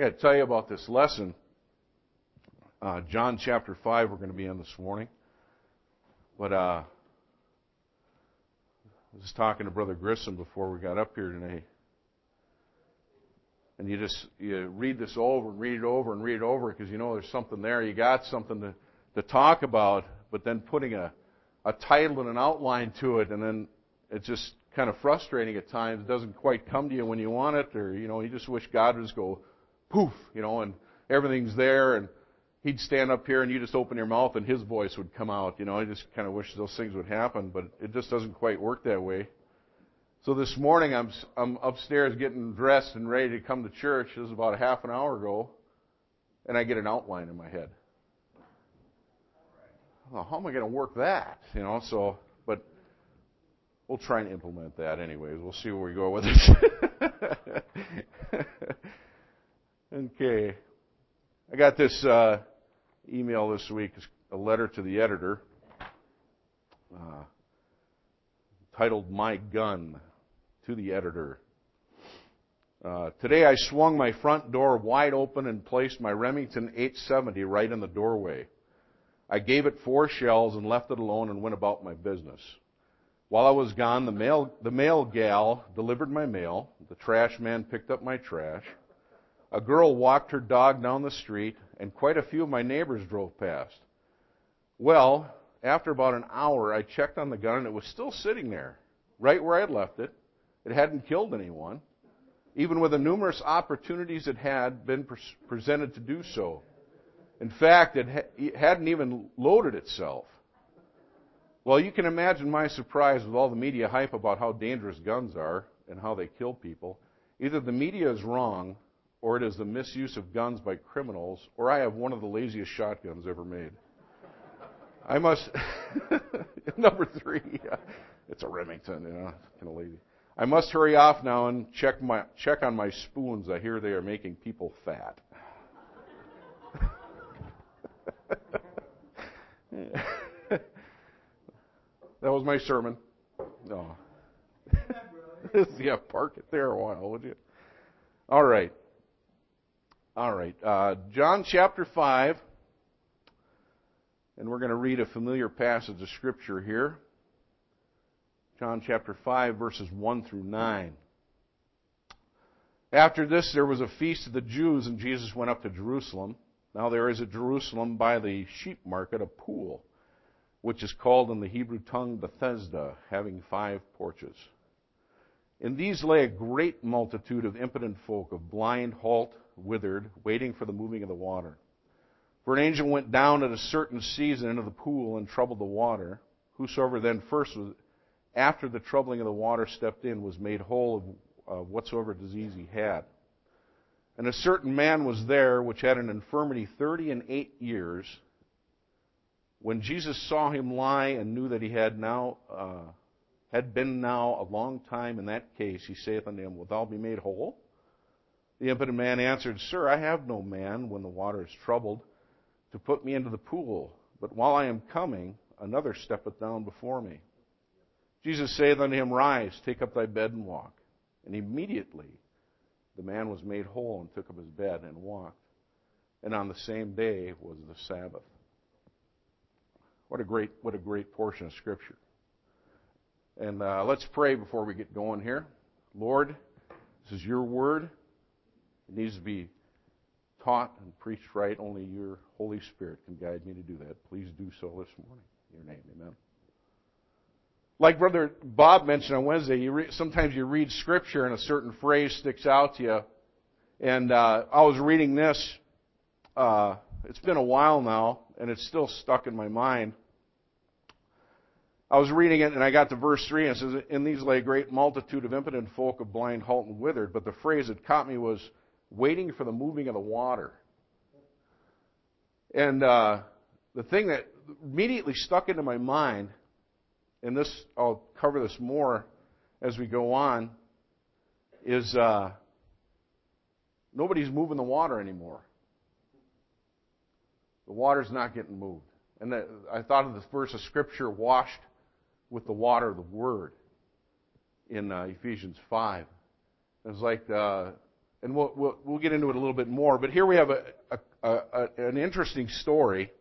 Yeah, to tell you about this lesson. John chapter 5 we're going to be in this morning. But I was talking to Brother Grissom before we got up here today. And you read this over and read it over and read it over because you know there's something there. You got something to talk about, but then putting a title and an outline to it, and then it's just kind of frustrating at times. It doesn't quite come to you when you want it, or you just wish God would just go poof, and everything's there, and He'd stand up here and you just open your mouth and His voice would come out. I just kind of wish those things would happen, but it just doesn't quite work that way. So this morning I'm upstairs getting dressed and ready to come to church. This is about a half an hour ago, and I get an outline in my head. Well, how am I going to work that? But we'll try and implement that anyways. We'll see where we go with it. Okay. I got this email this week, a letter to the editor, titled My Gun, to the editor. Today I swung my front door wide open and placed my Remington 870 right in the doorway. I gave it 4 shells and left it alone and went about my business. While I was gone, the mail gal delivered my mail. The trash man picked up my trash. A girl walked her dog down the street, and quite a few of my neighbors drove past. Well, after about an hour, I checked on the gun, and it was still sitting there, right where I had left it. It hadn't killed anyone, even with the numerous opportunities it had been presented to do so. In fact, it hadn't even loaded itself. Well, you can imagine my surprise with all the media hype about how dangerous guns are and how they kill people. Either the media is wrong, or it is the misuse of guns by criminals, or I have one of the laziest shotguns ever made. I must... Number 3, it's a Remington, kind of lazy. I must hurry off now and check on my spoons. I hear they are making people fat. That was my sermon. No. Yeah, park it there a while, would you? All right. John chapter 5, and we're going to read a familiar passage of Scripture here. John chapter 5, verses 1 through 9. After this, there was a feast of the Jews, and Jesus went up to Jerusalem. Now there is at Jerusalem by the sheep market a pool, which is called in the Hebrew tongue Bethesda, having 5 porches. In these lay a great multitude of impotent folk, of blind, halt, withered, waiting for the moving of the water. For an angel went down at a certain season into the pool and troubled the water. Whosoever then first was, after the troubling of the water, stepped in, was made whole of whatsoever disease he had. And a certain man was there, which had an infirmity 38 years. When Jesus saw him lie and knew that he had been now a long time in that case, he saith unto him, Wilt thou be made whole? The impotent man answered, Sir, I have no man, when the water is troubled, to put me into the pool. But while I am coming, another steppeth down before me. Jesus saith unto him, Rise, take up thy bed and walk. And immediately the man was made whole and took up his bed and walked. And on the same day was the Sabbath. What a great portion of Scripture. And let's pray before we get going here. Lord, this is your word. It needs to be taught and preached right. Only your Holy Spirit can guide me to do that. Please do so this morning. In your name, amen. Like Brother Bob mentioned on Wednesday, sometimes you read Scripture and a certain phrase sticks out to you. And I was reading this. It's been a while now, and it's still stuck in my mind. I was reading it, and I got to verse 3, and it says, In these lay a great multitude of impotent folk, of blind, halt, and withered. But the phrase that caught me was, waiting for the moving of the water. And the thing that immediately stuck into my mind, and this I'll cover this more as we go on, is nobody's moving the water anymore. The water's not getting moved. And I thought of this verse of Scripture, washed with the water of the Word, in Ephesians 5. It's like and we'll get into it a little bit more. But here we have an interesting story.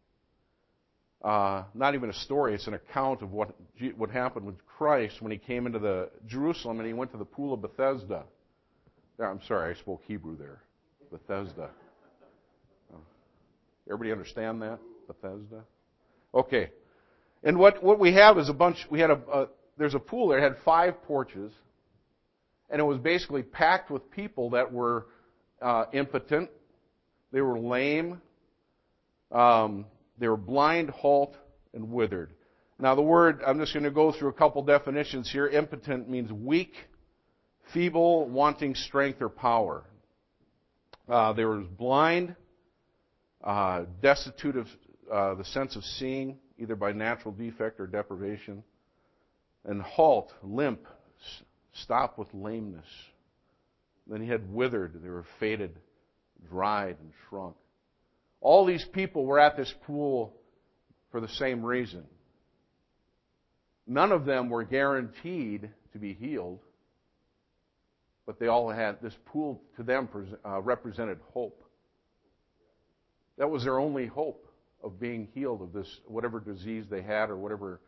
Not even a story; it's an account of what happened with Christ when he came into the Jerusalem and he went to the pool of Bethesda. I'm sorry, I spoke Hebrew there. Bethesda. Everybody understand that? Bethesda. Okay. And what we have is there's a pool there. It had 5 porches. And it was basically packed with people that were impotent. They were lame. They were blind, halt, and withered. Now the word, I'm just going to go through a couple definitions here. Impotent means weak, feeble, wanting strength or power. They were blind, destitute of the sense of seeing, either by natural defect or deprivation. And halt, limp, stop with lameness. Then he had withered. They were faded, dried, and shrunk. All these people were at this pool for the same reason. None of them were guaranteed to be healed, but they all had, this pool to them represented hope. That was their only hope of being healed of this, whatever disease they had or whatever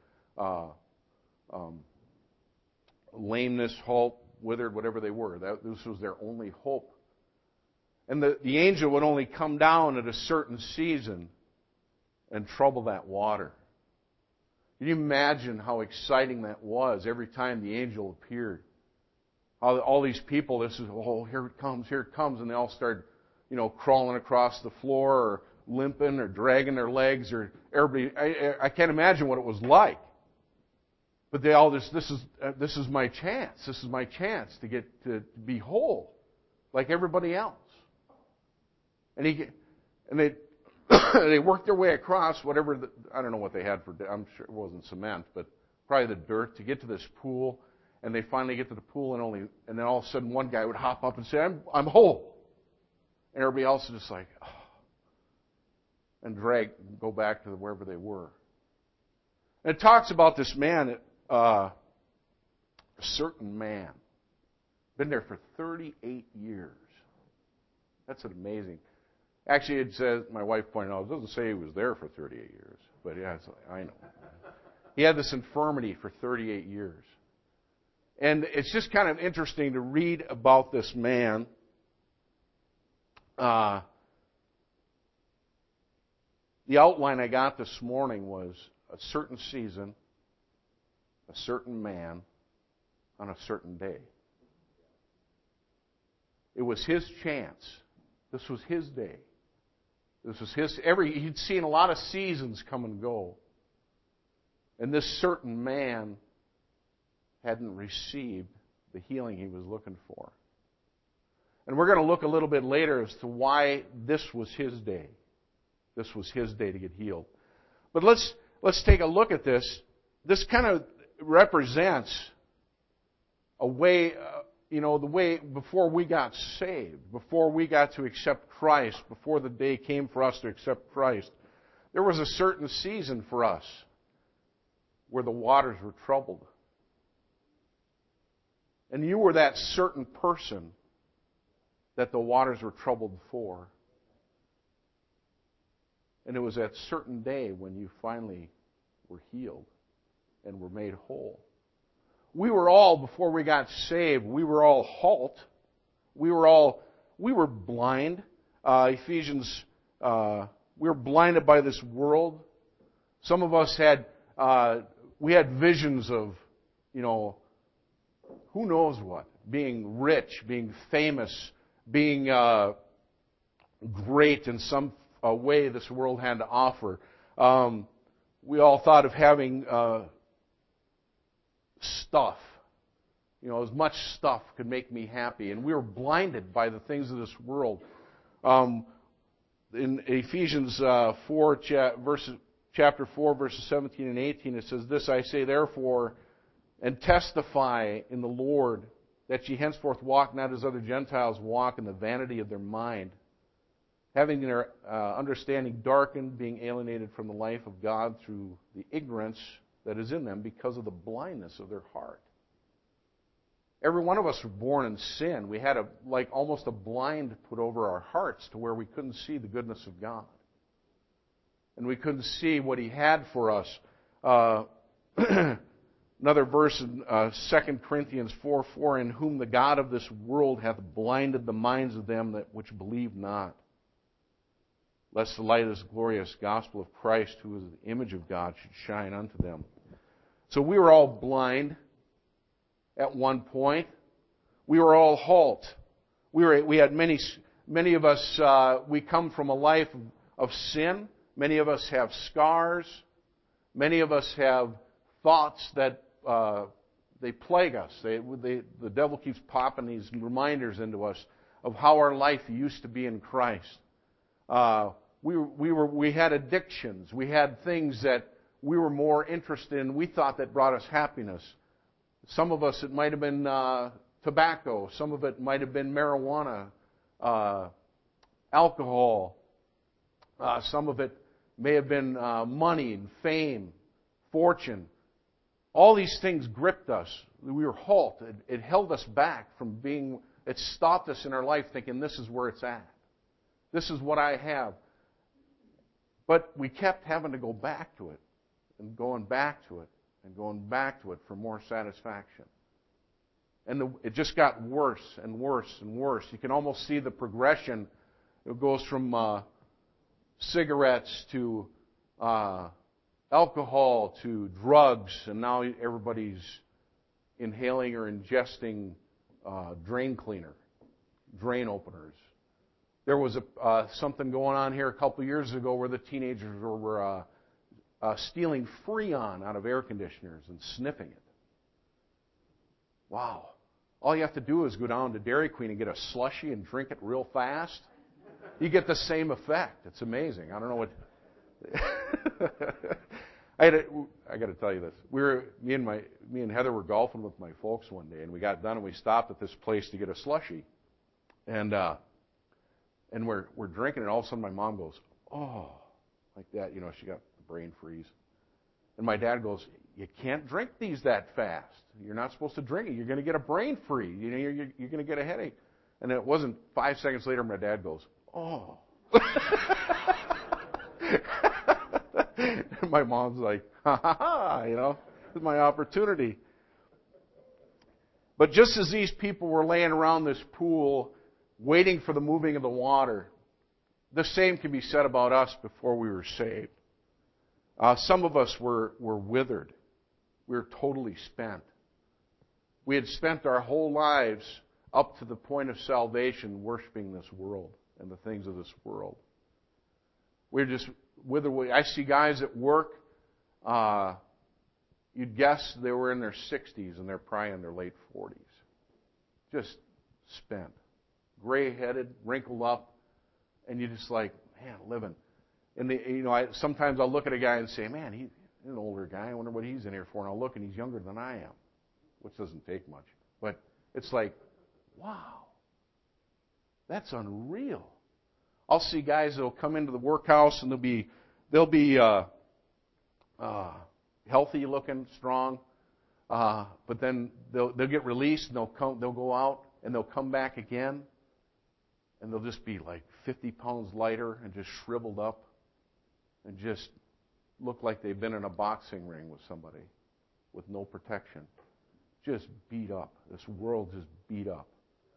lameness, halt, withered, whatever they were. This was their only hope. And the angel would only come down at a certain season and trouble that water. Can you imagine how exciting that was every time the angel appeared? All these people, here it comes, and they all started, crawling across the floor or limping or dragging their legs or everybody. I can't imagine what it was like. But they all this is my chance. This is my chance to get to be whole, like everybody else. And they they worked their way across whatever I don't know what they had for. I'm sure it wasn't cement, but probably the dirt to get to this pool. And they finally get to the pool, and then all of a sudden one guy would hop up and say, "I'm whole," and everybody else is just like, oh, and go back to wherever they were. And it talks about this man, a certain man, been there for 38 years. That's amazing. Actually, it says, my wife pointed out, it doesn't say he was there for 38 years, but yeah, I know. He had this infirmity for 38 years. And it's just kind of interesting to read about this man. The outline I got this morning was a certain season, a certain man, on a certain day. It was his chance. This was his day. This was he'd seen a lot of seasons come and go. And this certain man hadn't received the healing he was looking for. And we're going to look a little bit later as to why this was his day. This was his day to get healed. But let's take a look at this. This kind of represents a way, the way before we got saved, before we got to accept Christ, before the day came for us to accept Christ. There was a certain season for us where the waters were troubled. And you were that certain person that the waters were troubled for. And it was that certain day when you finally were healed and were made whole. We were all, before we got saved, we were all halt. We were blind. Ephesians, we were blinded by this world. Some of us had visions of, who knows what, being rich, being famous, being great in some way this world had to offer. We all thought of having stuff. As much stuff could make me happy. And we were blinded by the things of this world. In Ephesians 4, chapter 4, verses 17 and 18, it says, "This I say therefore, and testify in the Lord, that ye henceforth walk not as other Gentiles walk in the vanity of their mind, having their understanding darkened, being alienated from the life of God through the ignorance that is in them because of the blindness of their heart." Every one of us were born in sin. We had almost a blind put over our hearts to where we couldn't see the goodness of God. And we couldn't see what He had for us. Another verse in 2 Corinthians 4:4, in whom the God of this world hath blinded the minds of them that which believe not, lest the light of this glorious gospel of Christ, who is the image of God, should shine unto them. So we were all blind at one point. We were all halt. We had many of us, we come from a life of sin. Many of us have scars. Many of us have thoughts that they plague us. The devil keeps popping these reminders into us of how our life used to be in Christ. We had addictions. We had things that we were more interested in. We thought that brought us happiness. Some of us, it might have been tobacco. Some of it might have been marijuana, alcohol. Some of it may have been money and fame, fortune. All these things gripped us. We were halt. It held us back from being, it stopped us in our life thinking, this is where it's at. This is what I have. But we kept having to go back to it, and going back to it, and going back to it for more satisfaction. And it just got worse and worse and worse. You can almost see the progression. It goes from cigarettes to alcohol to drugs, and now everybody's inhaling or ingesting drain cleaner, drain openers. There was something going on here a couple years ago where the teenagers were stealing Freon out of air conditioners and sniffing it. Wow. All you have to do is go down to Dairy Queen and get a slushie and drink it real fast. You get the same effect. It's amazing. I don't know what... I got to tell you this. Me and Heather were golfing with my folks one day, and we got done and we stopped at this place to get a slushie. And we're drinking, and all of a sudden my mom goes, oh, like that. You know, she got the brain freeze. And my dad goes, you can't drink these that fast. You're not supposed to drink it. You're going to get a brain freeze. You know, you're going to get a headache. And it wasn't 5 seconds later, my dad goes, oh. And my mom's like, ha ha ha, you know, this is my opportunity. But just as these people were laying around this pool, waiting for the moving of the water, the same can be said about us before we were saved. Some of us were withered. We were totally spent. We had spent our whole lives up to the point of salvation worshiping this world and the things of this world. We're just withered away. I see guys at work, you'd guess they were in their 60s and they're probably in their late 40s. Just spent. Gray-headed, wrinkled up, and you're just like, man, living. And sometimes I'll look at a guy and say, man, he's an older guy. I wonder what he's in here for. And I'll look, and he's younger than I am, which doesn't take much. But it's like, wow, that's unreal. I'll see guys that'll come into the workhouse and they'll be healthy looking, strong, but then they'll get released and they'll go out and they'll come back again. And they'll just be like 50 pounds lighter and just shriveled up and just look like they've been in a boxing ring with somebody with no protection. Just beat up. This world just beat up.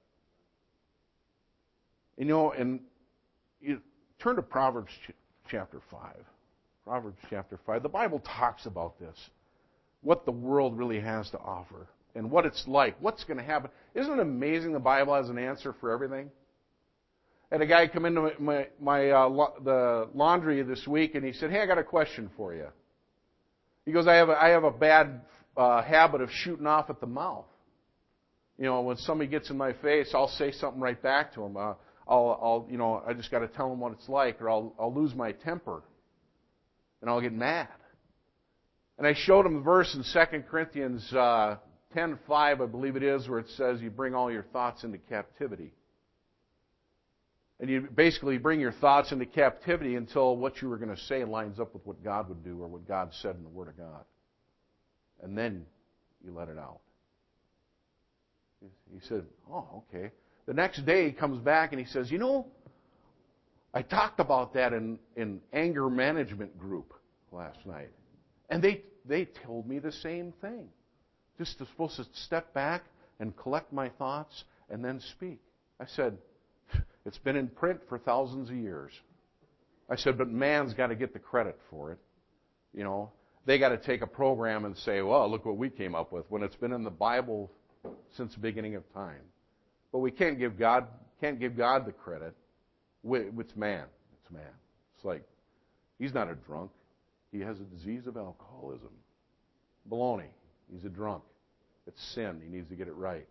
And you turn to Proverbs chapter 5. Proverbs chapter 5. The Bible talks about this. What the world really has to offer. And what it's like. What's going to happen. Isn't it amazing the Bible has an answer for everything? And a guy come into the laundry this week, and he said, "Hey, I got a question for you." He goes, "I have a bad habit of shooting off at the mouth. You know, when somebody gets in my face, I'll say something right back to them. I just got to tell them what it's like, or I'll lose my temper, and I'll get mad." And I showed him the verse in 2 Corinthians 10:5, I believe it is, where it says, "You bring all your thoughts into captivity." And you basically bring your thoughts into captivity until what you were going to say lines up with what God would do or what God said in the Word of God. And then you let it out. He said, oh, okay. The next day he comes back and he says, I talked about that in anger management group last night. And they told me the same thing. Just supposed to step back and collect my thoughts and then speak. I said, it's been in print for thousands of years. I said, but man's got to get the credit for it. They got to take a program and say, well, look what we came up with, when it's been in the Bible since the beginning of time. But we can't give God the credit. It's man. It's man. It's like, he's not a drunk. He has a disease of alcoholism. Baloney. He's a drunk. It's sin. He needs to get it right.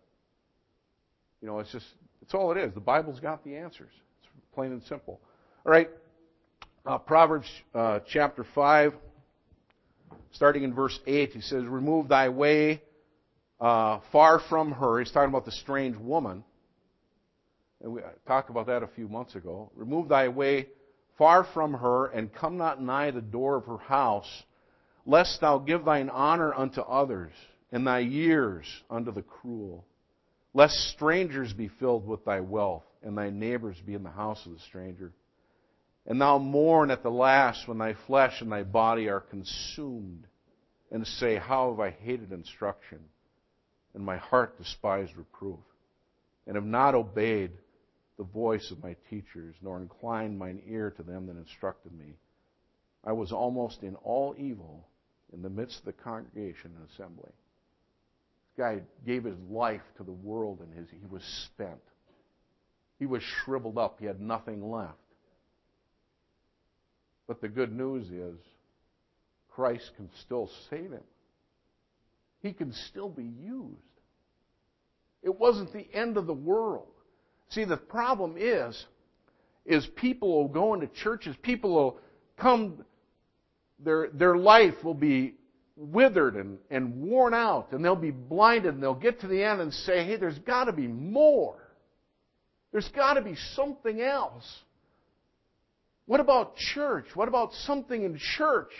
It's all it is. The Bible's got the answers. It's plain and simple. All right. Proverbs chapter 5, starting in verse 8, he says, remove thy way far from her. He's talking about the strange woman. And we talked about that a few months ago. Remove thy way far from her, and come not nigh the door of her house, lest thou give thine honor unto others, and thy years unto the cruel. Lest strangers be filled with thy wealth, and thy neighbors be in the house of the stranger. And thou mourn at the last when thy flesh and thy body are consumed, and say, how have I hated instruction, and my heart despised reproof, and have not obeyed the voice of my teachers, nor inclined mine ear to them that instructed me. I was almost in all evil in the midst of the congregation and assembly. This guy gave his life to the world, and he was spent. He was shriveled up. He had nothing left. But the good news is, Christ can still save him. He can still be used. It wasn't the end of the world. See, the problem is people will go into churches, people will come, their life will be withered and worn out, and they'll be blinded, and they'll get to the end and say, hey, there's got to be more. There's got to be something else. What about church? What about something in church?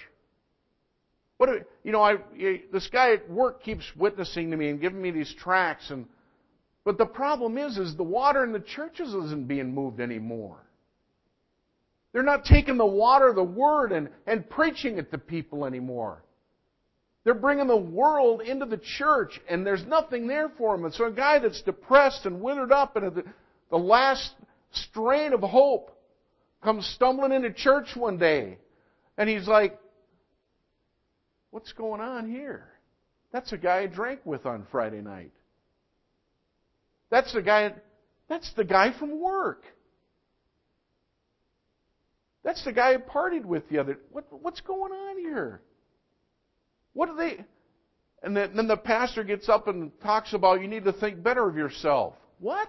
This guy at work keeps witnessing to me and giving me these tracts, but the problem is the water in the churches isn't being moved anymore. They're not taking the water of the Word and preaching it to people anymore. They're bringing the world into the church, and there's nothing there for them. And so a guy that's depressed and withered up and at the last strain of hope comes stumbling into church one day, and he's like, what's going on here? That's a guy I drank with on Friday night. That's the guy from work. That's the guy I partied with the other. What's going on here? What are they? And then the pastor gets up and talks about you need to think better of yourself. What?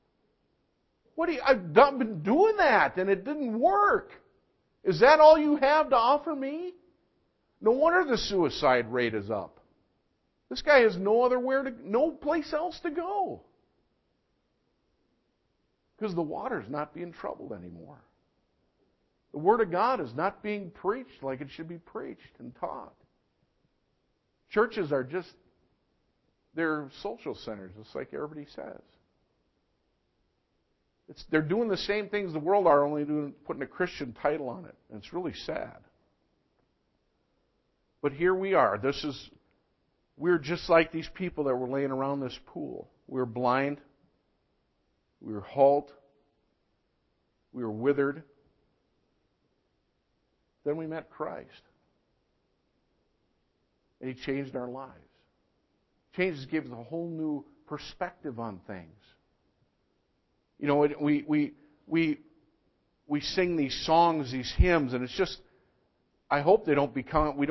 I've been doing that and it didn't work. Is that all you have to offer me? No wonder the suicide rate is up. This guy has no place else to go. Because the water's not being troubled anymore. The Word of God is not being preached like it should be preached and taught. Churches are they're social centers, just like everybody says. They're doing the same things the world are, only putting a Christian title on it. And it's really sad. But here we are. We're just like these people that were laying around this pool. We were blind. We were halt. We were withered. Then we met Christ. And He changed our lives. Gave us a whole new perspective on things. We sing these songs, these hymns, and it's just, I hope we don't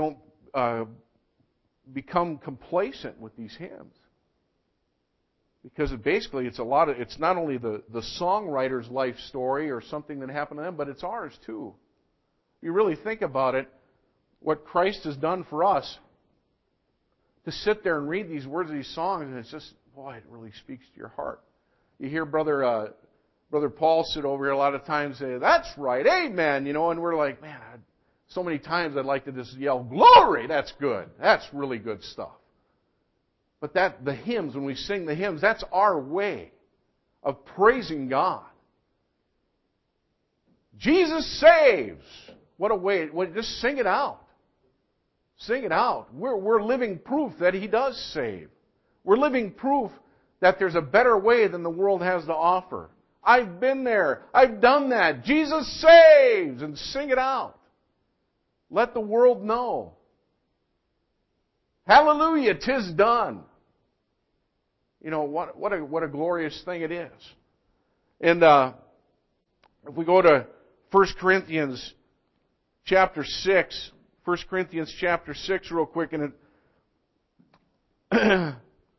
become complacent with these hymns. Because it's not only the songwriter's life story or something that happened to them, but it's ours too. If you really think about it, what Christ has done for us, to sit there and read these words of these songs, and it's just, boy, it really speaks to your heart. You hear Brother Paul sit over here a lot of times say, that's right, amen, and we're like, man, so many times I'd like to just yell, glory, that's good. That's really good stuff. But the hymns, when we sing the hymns, that's our way of praising God. Jesus saves. What a way. Just sing it out. Sing it out. We're living proof that He does save. We're living proof that there's a better way than the world has to offer. I've been there. I've done that. Jesus saves. And sing it out. Let the world know. Hallelujah, 'tis done. You know, what a glorious thing it is. And if we go to 1 Corinthians chapter 6, 1 Corinthians chapter 6 real quick, and it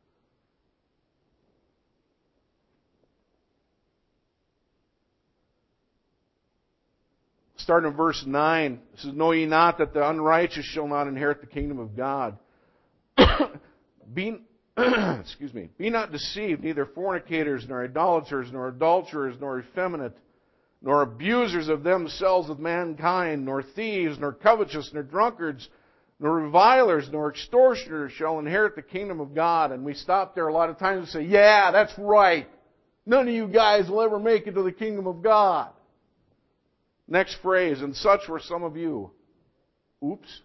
starting in verse 9, it says, "Know ye not that the unrighteous shall not inherit the kingdom of God? Be not deceived, neither fornicators, nor idolaters, nor adulterers, nor effeminate, nor abusers of themselves with mankind, nor thieves, nor covetous, nor drunkards, nor revilers, nor extortioners shall inherit the kingdom of God." And we stop there a lot of times and say, yeah, that's right. None of you guys will ever make it to the kingdom of God. Next phrase, "and such were some of you." Oops.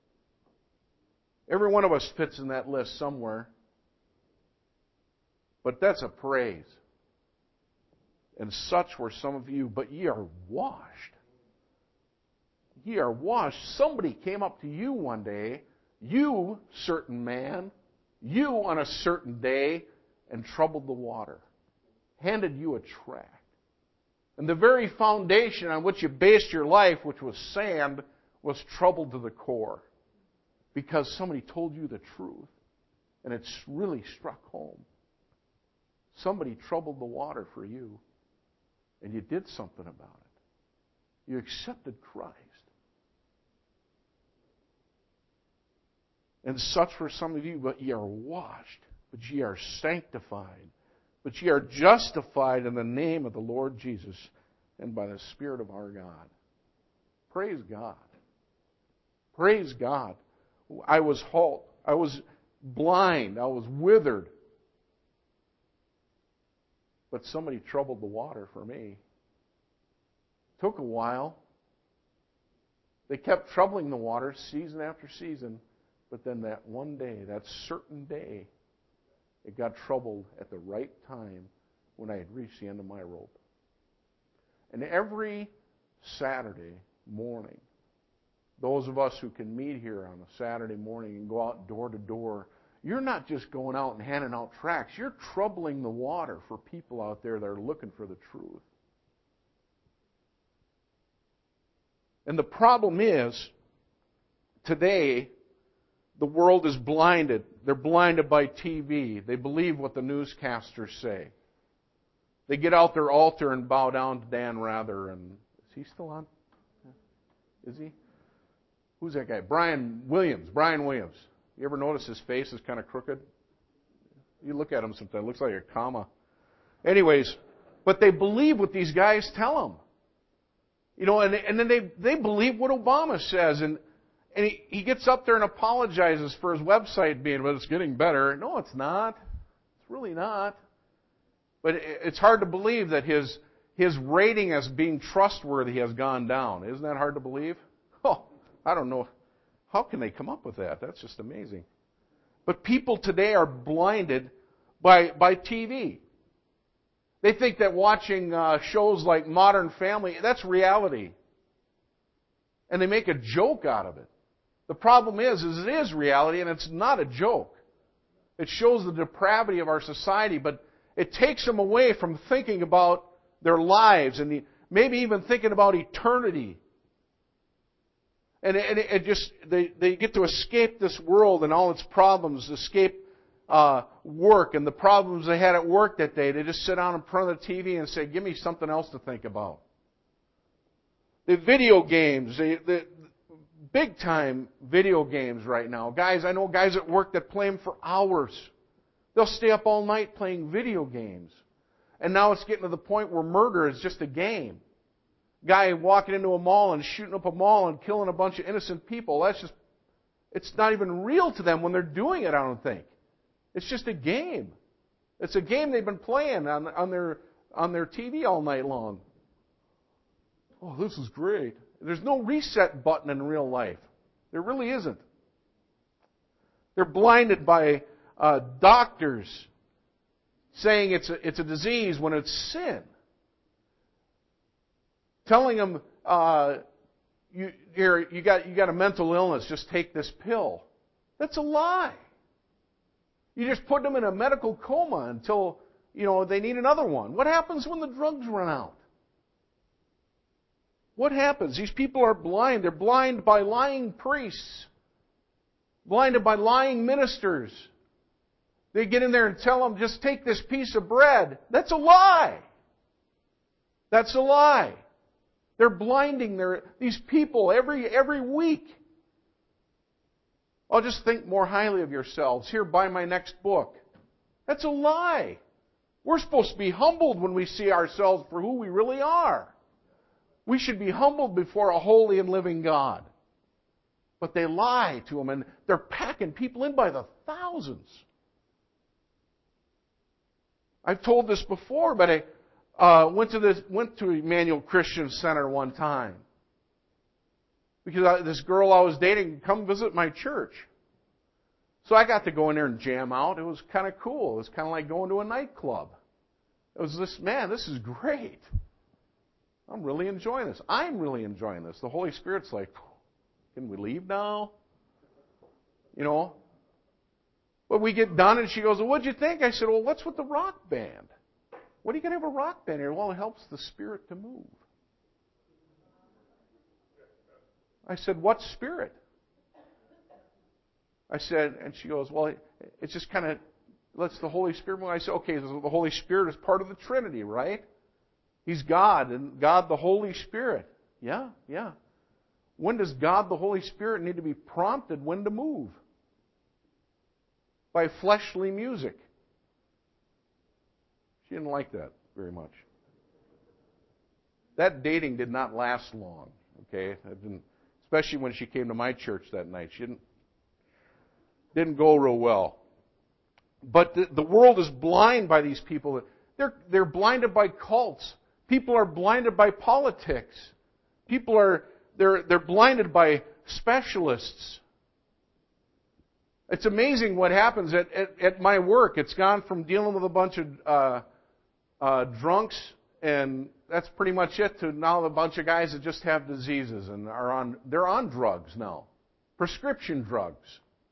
Every one of us fits in that list somewhere. But that's a praise. "And such were some of you, but ye are washed." Ye are washed. Somebody came up to you one day, you, certain man, you on a certain day, and troubled the water. Handed you a tract. And the very foundation on which you based your life, which was sand, was troubled to the core. Because somebody told you the truth. And it's really struck home. Somebody troubled the water for you. And you did something about it. You accepted Christ. "And such were some of you, but ye are washed, but ye are sanctified, but ye are justified in the name of the Lord Jesus and by the Spirit of our God." Praise God. Praise God. I was halt. I was blind. I was withered. But somebody troubled the water for me. Took a while. They kept troubling the water season after season. But then that one day, that certain day, it got troubled at the right time when I had reached the end of my rope. And every Saturday morning, those of us who can meet here on a Saturday morning and go out door to door, you're not just going out and handing out tracts. You're troubling the water for people out there that are looking for the truth. And the problem is, today, the world is blinded. They're blinded by TV. They believe what the newscasters say. They get out their altar and bow down to Dan Rather. And is he still on? Is he? Who's that guy? Brian Williams. Brian Williams. You ever notice his face is kind of crooked? You look at him sometimes. It looks like a comma. Anyways, but they believe what these guys tell them. You know, and then they believe what Obama says. And he gets up there and apologizes for his website being, but it's getting better. No, it's not. It's really not. But it's hard to believe that his rating as being trustworthy has gone down. Isn't that hard to believe? Oh, I don't know. How can they come up with that? That's just amazing. But people today are blinded by TV. They think that watching shows like Modern Family, that's reality. And they make a joke out of it. The problem is it is reality and it's not a joke. It shows the depravity of our society, but it takes them away from thinking about their lives and maybe even thinking about eternity. And they get to escape this world and all its problems, escape work and the problems they had at work that day. They just sit down in front of the TV and say, give me something else to think about. The video games, the big time video games right now. Guys, I know guys at work that play them for hours. They'll stay up all night playing video games. And now it's getting to the point where murder is just a game. Guy walking into a mall and shooting up a mall and killing a bunch of innocent people. It's not even real to them when they're doing it, I don't think. It's just a game. It's a game they've been playing on their TV all night long. Oh, this is great. There's no reset button in real life. There really isn't. They're blinded by doctors saying it's a disease when it's sin. Telling them, you got a mental illness, just take this pill. That's a lie. You just put them in a medical coma until, they need another one. What happens when the drugs run out? What happens? These people are blind. They're blind by lying priests. Blinded by lying ministers. They get in there and tell them, just take this piece of bread. That's a lie. That's a lie. They're blinding these people every week. I'll just think more highly of yourselves. Here, buy my next book. That's a lie. We're supposed to be humbled when we see ourselves for who we really are. We should be humbled before a holy and living God. But they lie to them, and they're packing people in by the thousands. I've told this before, but I went to Emmanuel Christian Center one time because this girl I was dating come visit my church. So I got to go in there and jam out. It was kind of cool. It was kind of like going to a nightclub. It was this is great. I'm really enjoying this. I'm really enjoying this. The Holy Spirit's like, can we leave now? But we get done and she goes, well, what'd you think? I said, well, what's with the rock band? What are you going to have a rock band here? Well, it helps the Spirit to move. I said, what Spirit? I said, and she goes, well, it's just kind of lets the Holy Spirit move. I said, okay, so the Holy Spirit is part of the Trinity, right? He's God, and God the Holy Spirit. Yeah. When does God the Holy Spirit need to be prompted when to move? By fleshly music. She didn't like that very much. That dating did not last long, okay? Especially when she came to my church that night. She didn't go real well. But the world is blind by these people. They're blinded by cults. People are blinded by politics. They're blinded by specialists. It's amazing what happens at my work. It's gone from dealing with a bunch of drunks, and that's pretty much it, to now a bunch of guys that just have diseases and they're on drugs now, prescription drugs.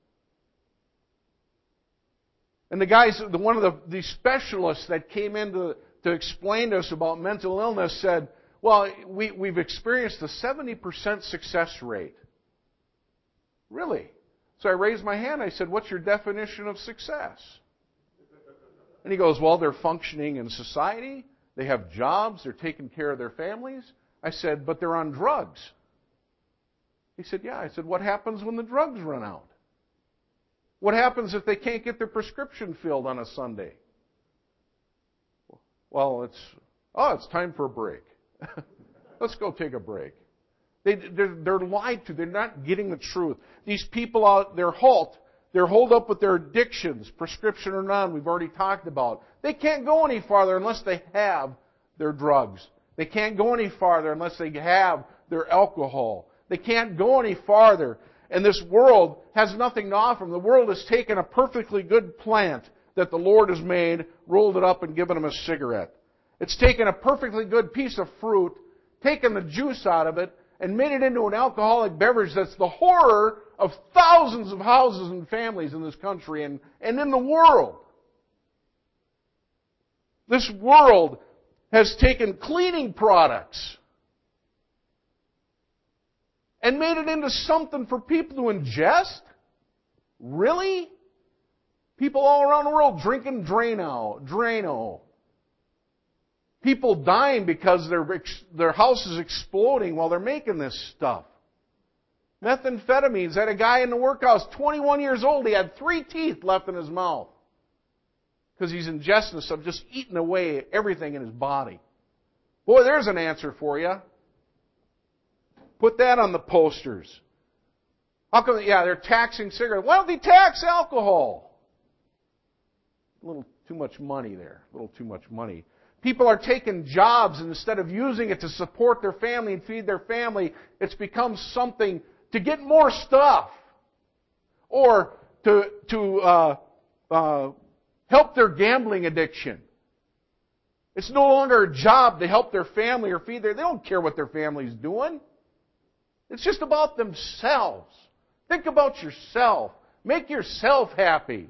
And the guys, one of the specialists that came in to explain to us about mental illness said, well, we've experienced a 70% success rate. Really? So I raised my hand. I said, what's your definition of success? And he goes, well, they're functioning in society. They have jobs. They're taking care of their families. I said, but they're on drugs. He said, yeah. I said, what happens when the drugs run out? What happens if they can't get their prescription filled on a Sunday? Well, it's time for a break. Let's go take a break. They're lied to. They're not getting the truth. These people out, they're holed up with their addictions, prescription or none, we've already talked about. They can't go any farther unless they have their drugs. They can't go any farther unless they have their alcohol. They can't go any farther. And this world has nothing to offer them. The world has taken a perfectly good plant that the Lord has made, rolled it up, and given them a cigarette. It's taken a perfectly good piece of fruit, taken the juice out of it, and made it into an alcoholic beverage that's the horror of thousands of houses and families in this country and in the world. This world has taken cleaning products and made it into something for people to ingest? Really? People all around the world drinking Drano. People dying because their house is exploding while they're making this stuff. Methamphetamines. I had a guy in the workhouse, 21 years old. He had 3 teeth left in his mouth because he's ingesting stuff, just eating away everything in his body. Boy, there's an answer for you. Put that on the posters. How come? Yeah, they're taxing cigarettes. Why don't they tax alcohol? a little too much money there. A little too much money. People are taking jobs, and instead of using it to support their family and feed their family, it's become something to get more stuff. Or to help their gambling addiction. It's no longer a job to help their family or feed their... They don't care what their family's doing. It's just about themselves. Think about yourself. Make yourself happy.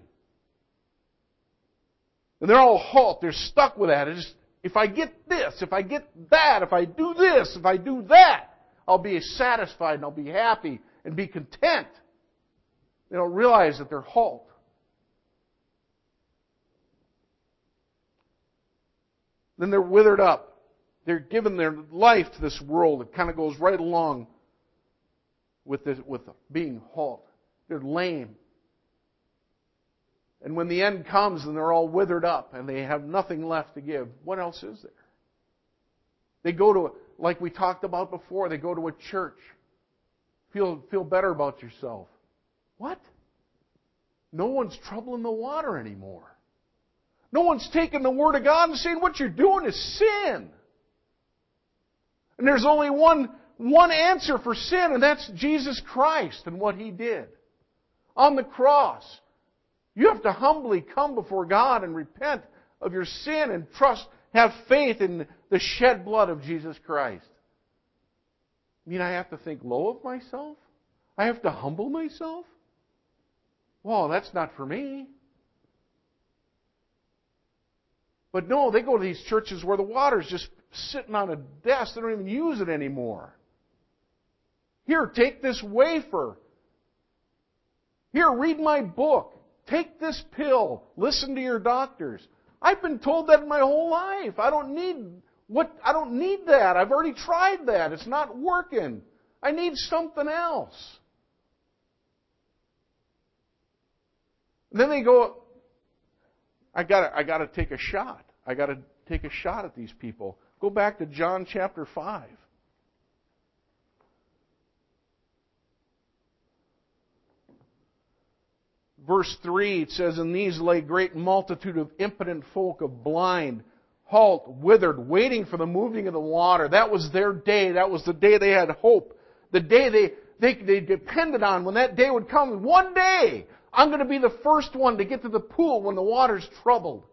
And they're all halt. They're stuck with that. It's just, if I get this, if I get that, if I do this, if I do that, I'll be satisfied and I'll be happy and be content. They don't realize that they're halt. Then they're withered up. They're given their life to this world. It kind of goes right along with being halt. They're lame. And when the end comes and they're all withered up and they have nothing left to give, what else is there? They go to, like we talked about before, they go to a church. Feel better about yourself. What? No one's troubling the water anymore. No one's taking the Word of God and saying what you're doing is sin. And there's only one answer for sin, and that's Jesus Christ and what He did on the cross. You have to humbly come before God and repent of your sin and trust, have faith in the shed blood of Jesus Christ. I mean, I have to think low of myself? I have to humble myself? Well, that's not for me. But no, they go to these churches where the water's just sitting on a desk. They don't even use it anymore. Here, take this wafer. Here, read my book. Take this pill. Listen to your doctors. I've been told that my whole life. I don't need that. I've already tried that. It's not working. I need something else. And then they go, I gotta take a shot. I gotta take a shot at these people. Go back to John chapter 5. Verse 3, it says, "In these lay great multitude of impotent folk, of blind, halt, withered, waiting for the moving of the water." That was their day. That was the day they had hope. The day they depended on, when that day would come. One day, I'm going to be the first one to get to the pool when the water's troubled.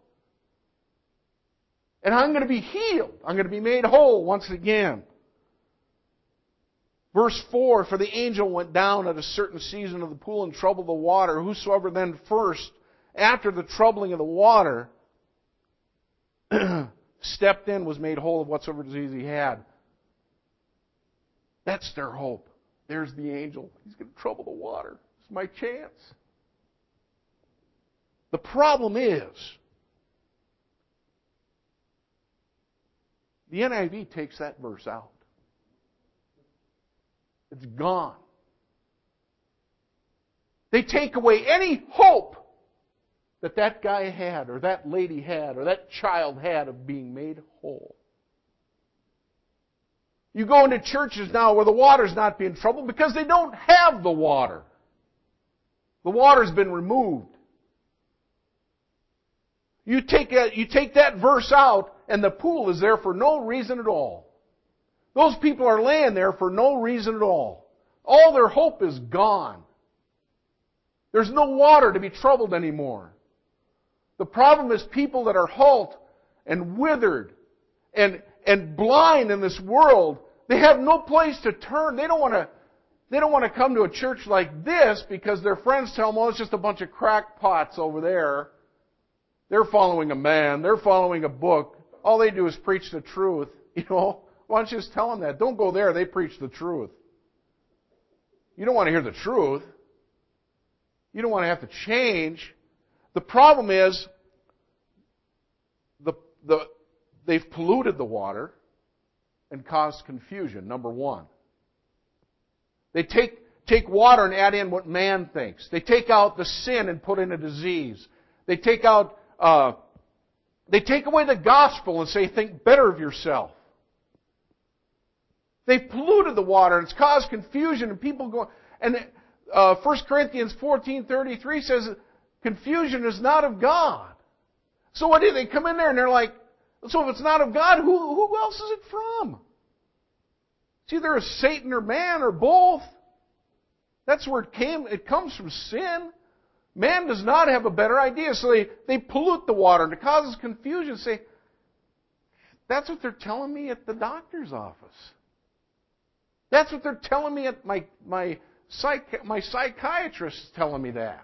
And I'm going to be healed. I'm going to be made whole once again. Verse 4, "For the angel went down at a certain season of the pool and troubled the water. Whosoever then first, after the troubling of the water, stepped in was made whole of whatsoever disease he had." That's their hope. There's the angel. He's going to trouble the water. It's my chance. The problem is, the NIV takes that verse out. It's gone. They take away any hope that guy had, or that lady had, or that child had of being made whole. You go into churches now where the water's not being troubled because they don't have the water. The water's been removed. You take that verse out, and the pool is there for no reason at all. Those people are laying there for no reason at all. All their hope is gone. There's no water to be troubled anymore. The problem is people that are halt and withered and blind in this world. They have no place to turn. They don't want to come to a church like this because their friends tell them, "Oh, it's just a bunch of crackpots over there. They're following a man. They're following a book. All they do is preach the truth." You know, why don't you just tell them that? Don't go there. They preach the truth. You don't want to hear the truth. You don't want to have to change. The problem is they've polluted the water and caused confusion, number one. They take water and add in what man thinks. They take out the sin and put in a disease. They take away the gospel and say, think better of yourself. They've polluted the water and it's caused confusion and people go. And 1 Corinthians 14:33 says, confusion is not of God. So what do they come in there and they're like, so if it's not of God, who else is it from? It's either a Satan or man or both. That's where it came. It comes from sin. Man does not have a better idea. So they pollute the water and it causes confusion. Say, that's what they're telling me at the doctor's office. That's what they're telling me at my psychiatrist is telling me that.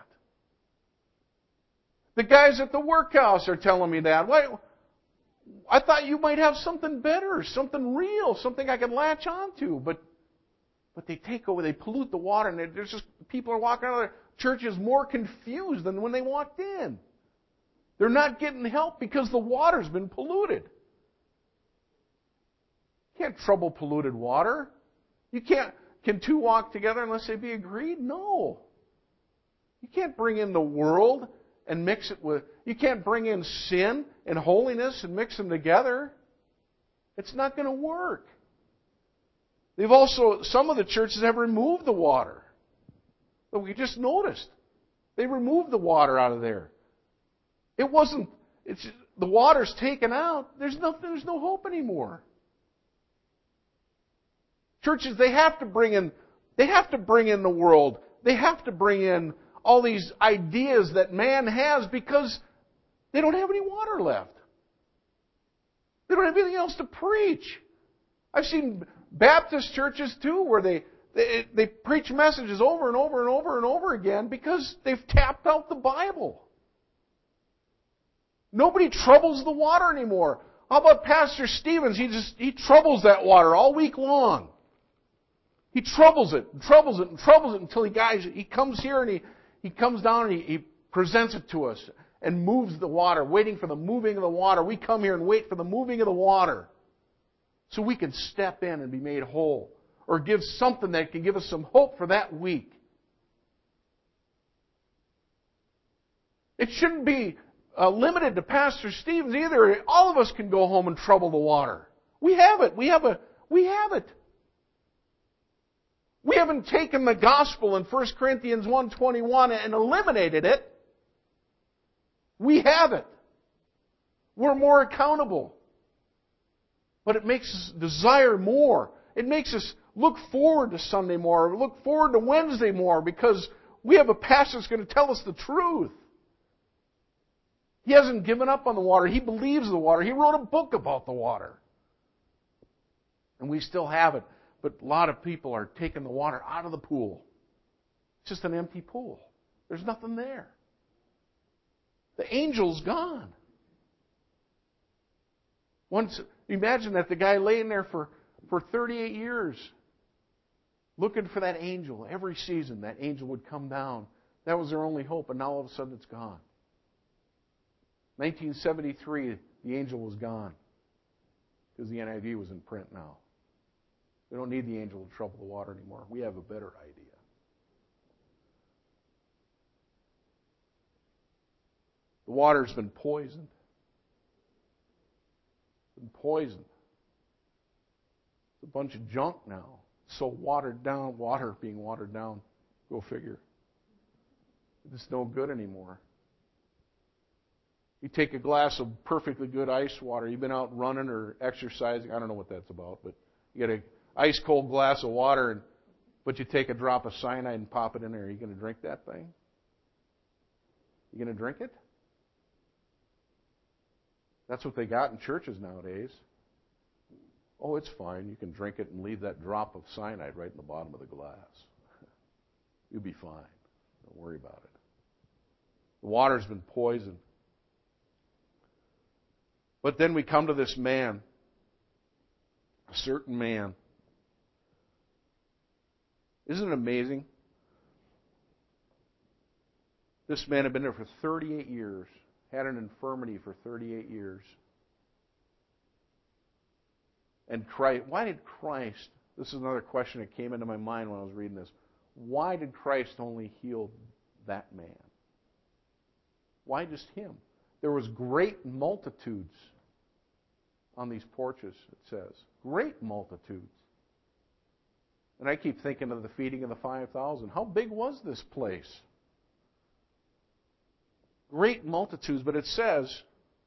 The guys at the workhouse are telling me that. Why? I thought you might have something better, something real, something I can latch onto. But they take over, they pollute the water, and there's just people are walking out of their churches more confused than when they walked in. They're not getting help because the water's been polluted. You can't trouble polluted water. You can't. Can two walk together unless they be agreed? No. You can't bring in the world and mix it with. You can't bring in sin and holiness and mix them together. It's not going to work. They've also, some of the churches have removed the water. But we just noticed. They removed the water out of there. It wasn't, the water's taken out. There's no hope anymore. Churches, they have to bring in the world. They have to bring in all these ideas that man has because they don't have any water left. They don't have anything else to preach. I've seen Baptist churches too where they preach messages over and over and over and over again because they've tapped out the Bible. Nobody troubles the water anymore. How about Pastor Stevens? He troubles that water all week long. He troubles it and troubles it and troubles it until he comes here and he comes down and he presents it to us and moves the water, waiting for the moving of the water. We come here and wait for the moving of the water so we can step in and be made whole or give something that can give us some hope for that week. It shouldn't be limited to Pastor Stevens either. All of us can go home and trouble the water. We have it. We have it. We haven't taken the gospel in 1 Corinthians 1:21 and eliminated it. We have it. We're more accountable. But it makes us desire more. It makes us look forward to Sunday more, look forward to Wednesday more, because we have a pastor that's going to tell us the truth. He hasn't given up on the water. He believes the water. He wrote a book about the water. And we still have it. But a lot of people are taking the water out of the pool. It's just an empty pool. There's nothing there. The angel's gone. Once, imagine that the guy laying there for 38 years looking for that angel. Every season that angel would come down. That was their only hope, and now all of a sudden it's gone. 1973, the angel was gone because the NIV was in print now. We don't need the angel to trouble the water anymore. We have a better idea. The water's been poisoned. It's a bunch of junk now. So watered down, water being watered down. Go figure. It's no good anymore. You take a glass of perfectly good ice water. You've been out running or exercising. I don't know what that's about, but you get an ice cold glass of water, but you take a drop of cyanide and pop it in there. Are you going to drink that thing? You going to drink it? That's what they got in churches nowadays. Oh, it's fine. You can drink it and leave that drop of cyanide right in the bottom of the glass. You'll be fine. Don't worry about it. The water's been poisoned. But then we come to this man, a certain man. Isn't it amazing? This man had been there for 38 years, had an infirmity for 38 years. And Christ, why did Christ, this is another question that came into my mind when I was reading this, why did Christ only heal that man? Why just him? There was great multitudes on these porches, it says. Great multitudes. And I keep thinking of the feeding of the 5,000. How big was this place? Great multitudes, but it says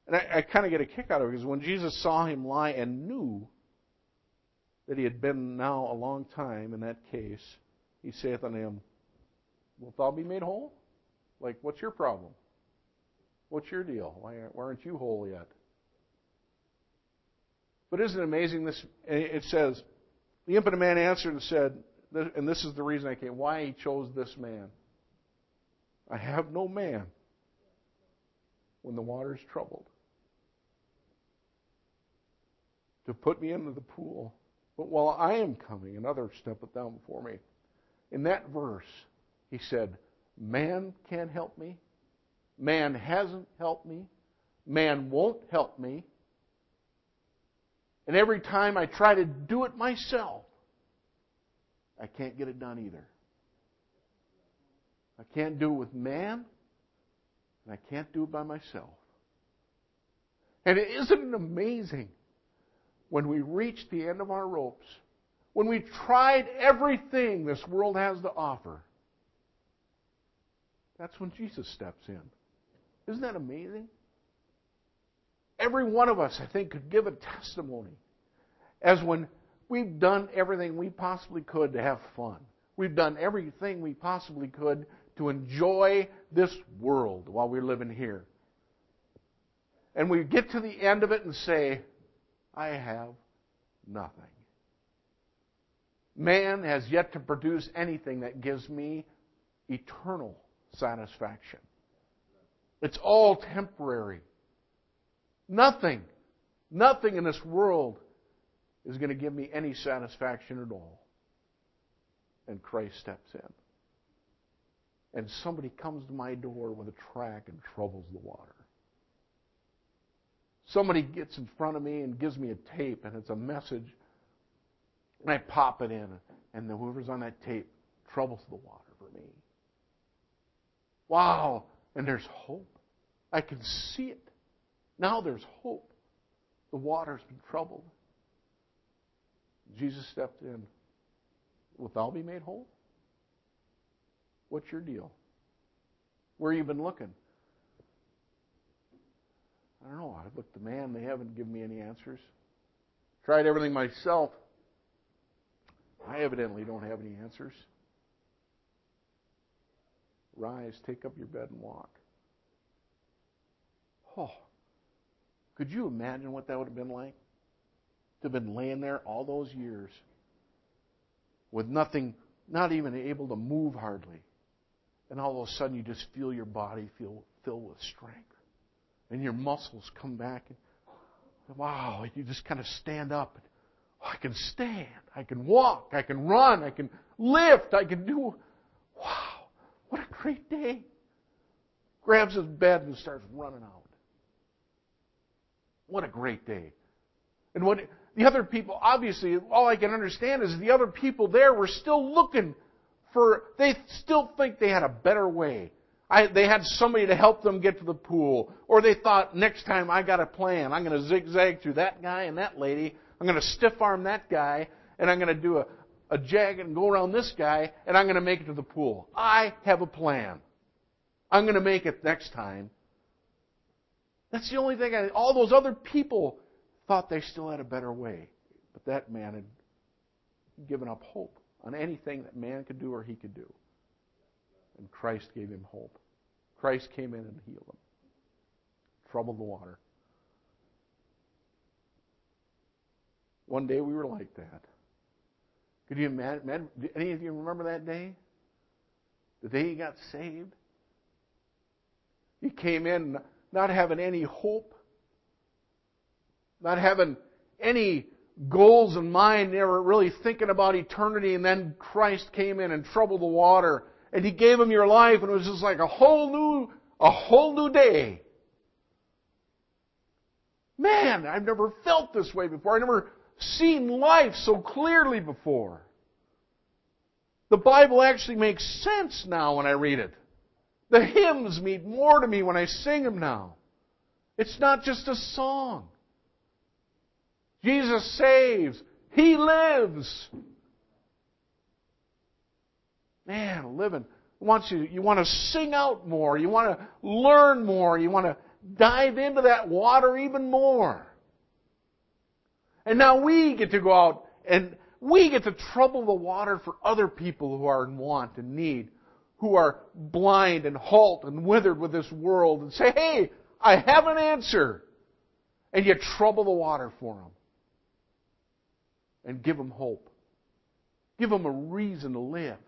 And I kind of get a kick out of it, because when Jesus saw him lie and knew that he had been now a long time in that case, he saith unto him, Wilt thou be made whole? Like, what's your problem? What's your deal? Why aren't you whole yet? But isn't it amazing? This, it says, the impotent man answered and said, and this is the reason I came, why he chose this man. I have no man when the water is troubled to put me into the pool. But while I am coming, another steppeth down before me. In that verse, he said, man can't help me. Man hasn't helped me. Man won't help me. And every time I try to do it myself, I can't get it done either. I can't do it with man, and I can't do it by myself. And isn't it amazing when we reach the end of our ropes, when we tried everything this world has to offer, that's when Jesus steps in. Isn't that amazing? Every one of us, I think, could give a testimony as when we've done everything we possibly could to have fun. We've done everything we possibly could to enjoy this world while we're living here. And we get to the end of it and say, I have nothing. Man has yet to produce anything that gives me eternal satisfaction. It's all temporary. Nothing in this world is going to give me any satisfaction at all. And Christ steps in. And somebody comes to my door with a track and troubles the water. Somebody gets in front of me and gives me a tape, and it's a message, and I pop it in, and whoever's on that tape troubles the water for me. Wow! And there's hope. I can see it. Now there's hope. The water's been troubled. Jesus stepped in. Wilt thou be made whole? What's your deal? Where have you been looking? I don't know. I've looked to man. They haven't given me any answers. Tried everything myself. I evidently don't have any answers. Rise, take up your bed and walk. Oh, could you imagine what that would have been like? To have been laying there all those years with nothing, not even able to move hardly. And all of a sudden you just feel your body filled with strength. And your muscles come back. And, wow, you just kind of stand up. Oh, I can stand. I can walk. I can run. I can lift. I can do... Wow, what a great day. Grabs his bed and starts running out. What a great day. And what the other people, obviously, all I can understand is the other people there were still looking for, they still think they had a better way. They had somebody to help them get to the pool. Or they thought, next time I got a plan. I'm going to zigzag through that guy and that lady. I'm going to stiff arm that guy. And I'm going to do a jag and go around this guy. And I'm going to make it to the pool. I have a plan. I'm going to make it next time. That's the only thing. All those other people thought they still had a better way. But that man had given up hope on anything that man could do or he could do. And Christ gave him hope. Christ came in and healed him. Troubled the water. One day we were like that. Could you imagine? Do any of you remember that day? The day he got saved? He came in not having any hope, not having any goals in mind, never really thinking about eternity, and then Christ came in and troubled the water, and He gave him your life, and it was just like a whole new day. Man, I've never felt this way before. I've never seen life so clearly before. The Bible actually makes sense now when I read it. The hymns mean more to me when I sing them now. It's not just a song. Jesus saves. He lives. Man, living. You want to sing out more. You want to learn more. You want to dive into that water even more. And now we get to go out and we get to trouble the water for other people who are in want and need, who are blind and halt and withered with this world, and say, hey, I have an answer. And you trouble the water for them. And give them hope. Give them a reason to live.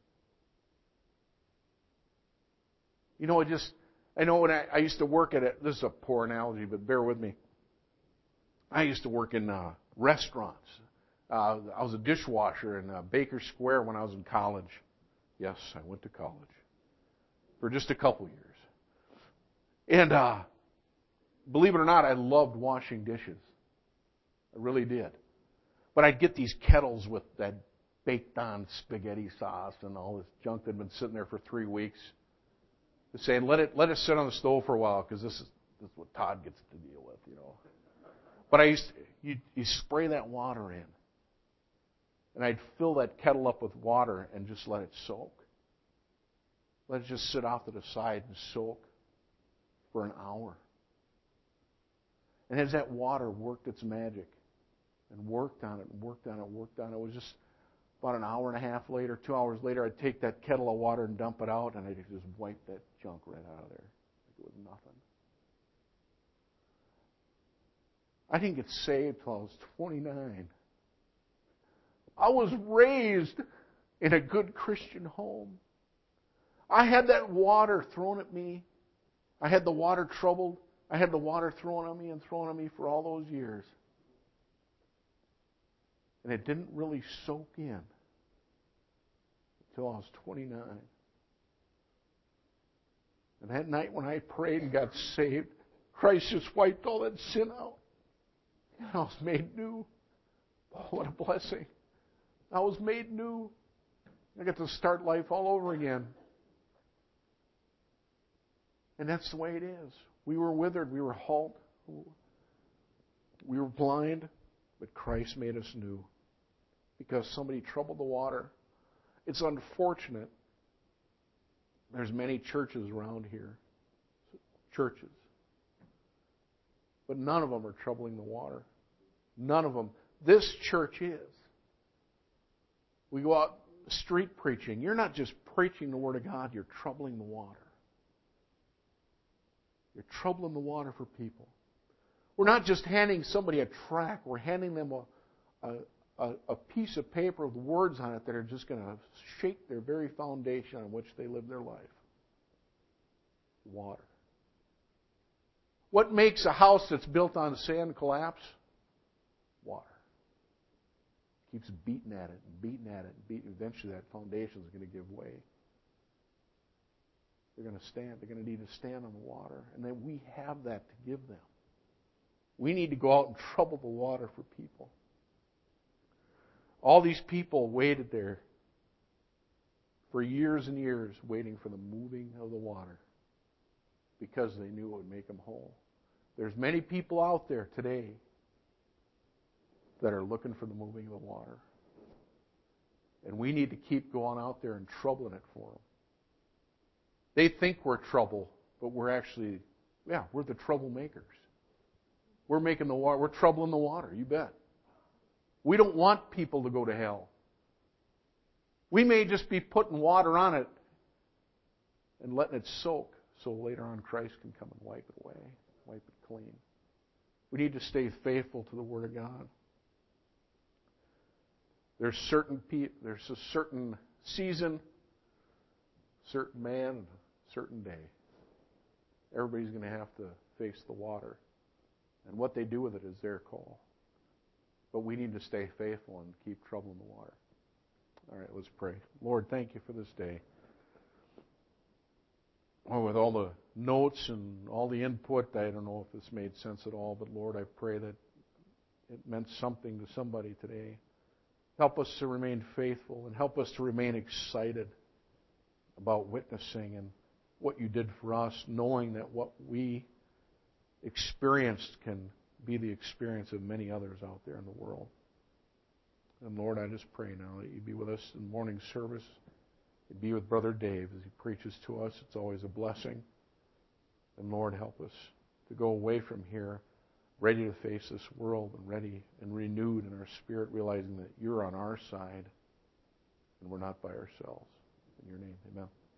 You know, I know when I used to work at it, this is a poor analogy, but bear with me. I used to work in restaurants. I was a dishwasher in Baker Square when I was in college. Yes, I went to college for just a couple years. And believe it or not, I loved washing dishes. I really did. But I'd get these kettles with that baked-on spaghetti sauce and all this junk that had been sitting there for 3 weeks. Saying, let it sit on the stove for a while because this is what Todd gets to deal with, you know. But you spray that water in. And I'd fill that kettle up with water and just let it soak. Let it just sit off to the side and soak for an hour. And as that water worked its magic and worked on it and worked on it and worked on it, it was just about an hour and a half later, 2 hours later, I'd take that kettle of water and dump it out, and I'd just wipe that junk right out of there. Like it was nothing. I didn't get saved till I was 29. I was raised in a good Christian home. I had that water thrown at me. I had the water troubled. I had the water thrown on me and thrown on me for all those years. And it didn't really soak in until I was 29. And that night when I prayed and got saved, Christ just wiped all that sin out. And I was made new. Oh, what a blessing. I was made new. I got to start life all over again. And that's the way it is. We were withered. We were halt. We were blind. But Christ made us new because somebody troubled the water. It's unfortunate. There's many churches around here. Churches. But none of them are troubling the water. None of them. This church is. We go out street preaching. You're not just preaching the Word of God, you're troubling the water. You're troubling the water for people. We're not just handing somebody a tract. We're handing them a piece of paper with words on it that are just going to shake their very foundation on which they live their life. Water. What makes a house that's built on sand collapse? Water. Keeps beating at it and beating at it and beating. Eventually that foundation is going to give way. They're going to stand. They're going to need to stand on the water. And then we have that to give them. We need to go out and trouble the water for people. All these people waited there for years and years waiting for the moving of the water because they knew it would make them whole. There's many people out there today that are looking for the moving of the water. And we need to keep going out there and troubling it for them. They think we're trouble, but we're actually, we're the troublemakers. We're making the water, we're troubling the water, you bet. We don't want people to go to hell. We may just be putting water on it and letting it soak so later on Christ can come and wipe it away, wipe it clean. We need to stay faithful to the Word of God. There's a certain season, certain man, certain day. Everybody's going to have to face the water. And what they do with it is their call. But we need to stay faithful and keep troubling the water. All right, let's pray. Lord, thank you for this day. Oh, with all the notes and all the input, I don't know if this made sense at all, but Lord, I pray that it meant something to somebody today. Help us to remain faithful and help us to remain excited about witnessing and what you did for us, knowing that what we experienced can be the experience of many others out there in the world. And Lord, I just pray now that you be with us in morning service. You be with Brother Dave as he preaches to us. It's always a blessing. And Lord, help us to go away from here ready to face this world and ready and renewed in our spirit, realizing that you're on our side and we're not by ourselves. In your name, amen.